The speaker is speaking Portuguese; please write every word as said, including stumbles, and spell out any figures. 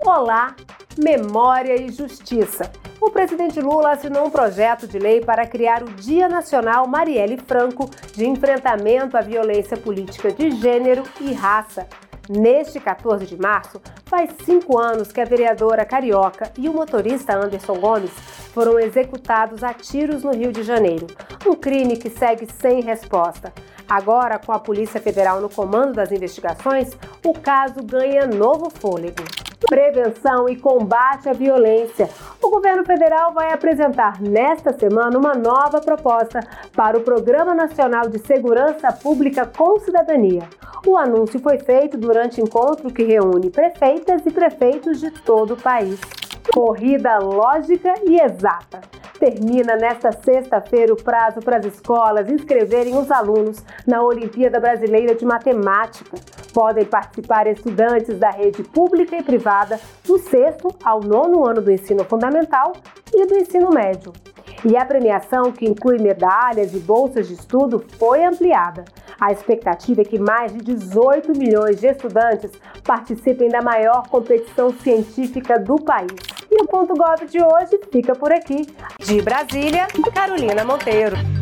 Olá, Memória e Justiça. O presidente Lula assinou um projeto de lei para criar o Dia Nacional Marielle Franco de enfrentamento à violência política de gênero e raça. Neste quatorze de março, faz cinco anos que a vereadora carioca e o motorista Anderson Gomes foram executados a tiros no Rio de Janeiro. Um crime que segue sem resposta. Agora, com a Polícia Federal no comando das investigações, o caso ganha novo fôlego. Prevenção e combate à violência. O governo federal vai apresentar nesta semana uma nova proposta para o Programa Nacional de Segurança Pública com Cidadania. O anúncio foi feito durante encontro que reúne prefeitas e prefeitos de todo o país. Corrida lógica e exata. Termina nesta sexta-feira o prazo para as escolas inscreverem os alunos na Olimpíada Brasileira de Matemática. Podem participar estudantes da rede pública e privada do sexto ao nono ano do ensino fundamental e do ensino médio. E a premiação, que inclui medalhas e bolsas de estudo, foi ampliada. A expectativa é que mais de dezoito milhões de estudantes participem da maior competição científica do país. E o Ponto Gov de hoje fica por aqui. De Brasília, Carolina Monteiro.